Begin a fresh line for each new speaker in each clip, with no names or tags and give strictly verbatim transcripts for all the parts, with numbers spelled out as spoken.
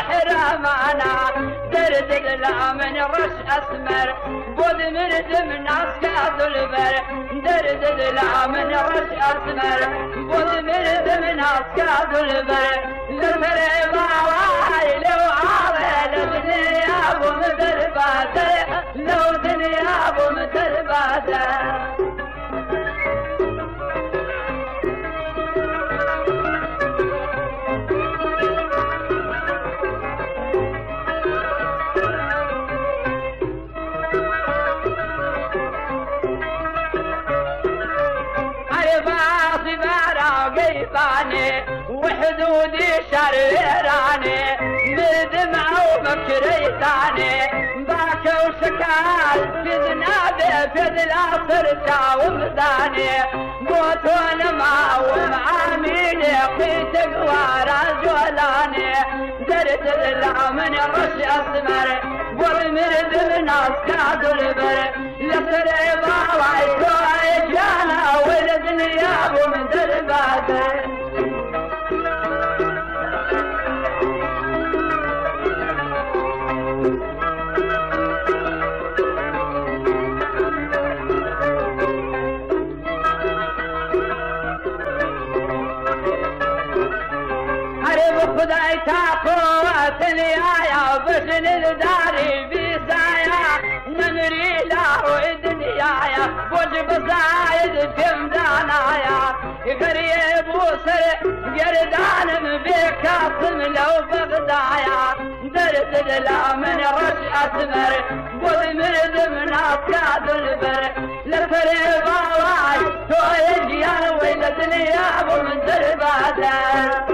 حرامانا درد لا من رش أسمر بود مرد من أسكاد البر درد لا من رش أسمر بود مرد من أسكاد البر لفر باواي لو عاوي لدنيا بمدرباته لو دنيا بمدرباته قيباني وحدودي شريراني بدمع وبكريتاني باك وشكال في ذنابي في العصر ومداني قوت ونما ومعاميني قيت قوارا جولاني درت الدلع من رش أسمر والمرد من أسكاد البر لسري باواي كوي جانا والدنيا بمدرباته خداي تاقوة اليايا بشن الداري بيسايا نمري لا الدنيايا وجب زايد كم دانايا قريب وسر قردان بيك اصم لو بغدايا درت لا من رش أسمر قد مرد من أسكاد البر لفري باواي تو يجيان ويلتني يا ابو من درباته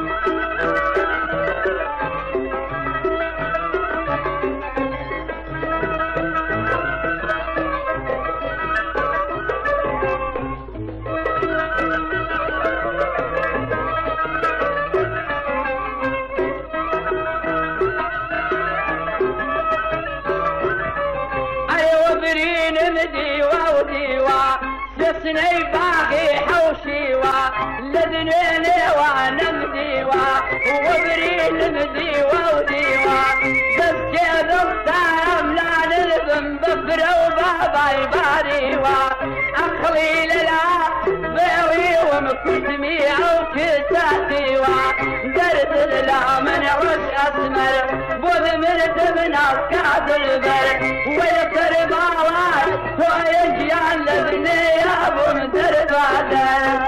مديوة وديوة جسني باقي حوشيوة لدنيني وانا مديوة وبرين مديوة وديوة بس كذا اختار لا نلزم بفرة وباباي باريوة اخلي للا بيوي ومكتمي او كتاتيوة درد لا من رش اسمر بود مرد من اسكاد البر ويسر باواي ويجيان لبني يا ابو مدرباته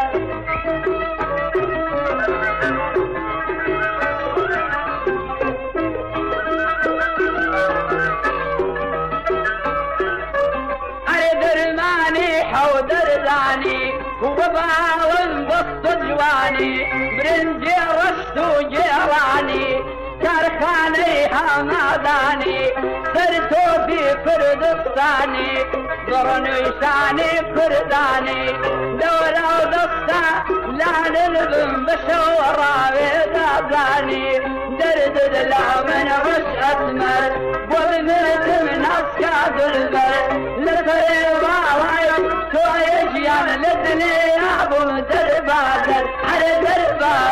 درماني حودر داني وباون بسط جواني برنجي رشت جيراني كرخاني حماداني سرتو في كردستاني ضرني شاني كرداني دورة ودستا لا نلبن بشورة بيتابلاني درد لا من رش أسمر والمرد من أسكاد البر لفري باواي تو يجيان لدني يا ابو درباته على درباته